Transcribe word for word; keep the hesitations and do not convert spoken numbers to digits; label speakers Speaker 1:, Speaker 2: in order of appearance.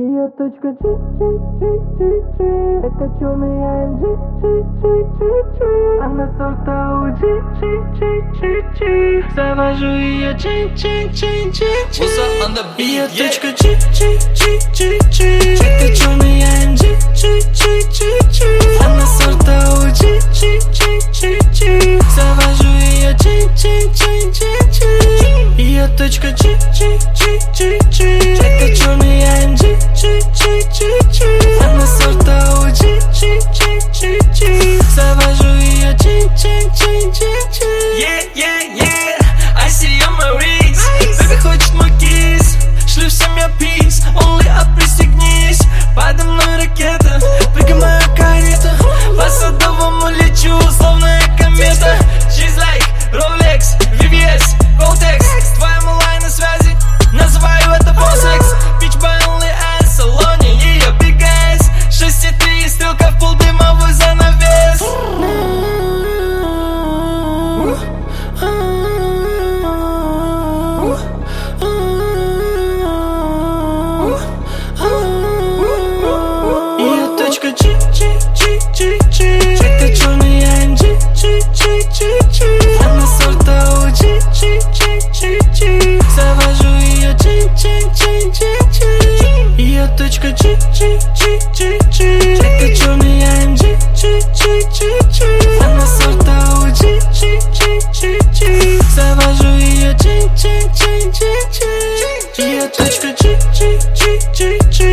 Speaker 1: Ее точка G, G, G, G, G. Это черный эй эм джи, G, G, G, G. Она сорта у G, G, G, G, G. Завожу ее G, G, G, G, G. Ее точка G, G, G, G, G. Это черный эй эм джи, G, G, G, G. Она сорта у G, G, G, G, G. Завожу ее G, G, G, G, G. Ее точка G, G, G, G, G. Это черный эй эм джи, G, G, G, G. Она сорта у G, G, G, G, G. Завожу ее G, G, G, G, G.
Speaker 2: Yeah, yeah, yeah, I see you on my wrist. Baby хочет мой кисс, шлю всем я peace. Only up, пристегнись, подо мной ракета. Прыгай мою карету, по Садовому лечу, словно я комета. She's like Rolex, ви ви эс, Goldtex. С твоим онлайн на связи, называю это босс-экс. Bitch by only ass, в салоне ее big ass. шесть и три, стрелка в пол, дымовой занавес.
Speaker 1: Ее точка G, G, G, G, G. Это черный эй эм джи, G, G, G, G. Она сорта у G, G, G, G, G. Завожу ее G, G, G, G, G. Ее точка G, G, G, G, G. Это черный эй эм джи, G, G, G, G. Она сорта у G, G, G, G, G. Завожу ее G, G, G, G, G. Ее точка G, G, G, G, G.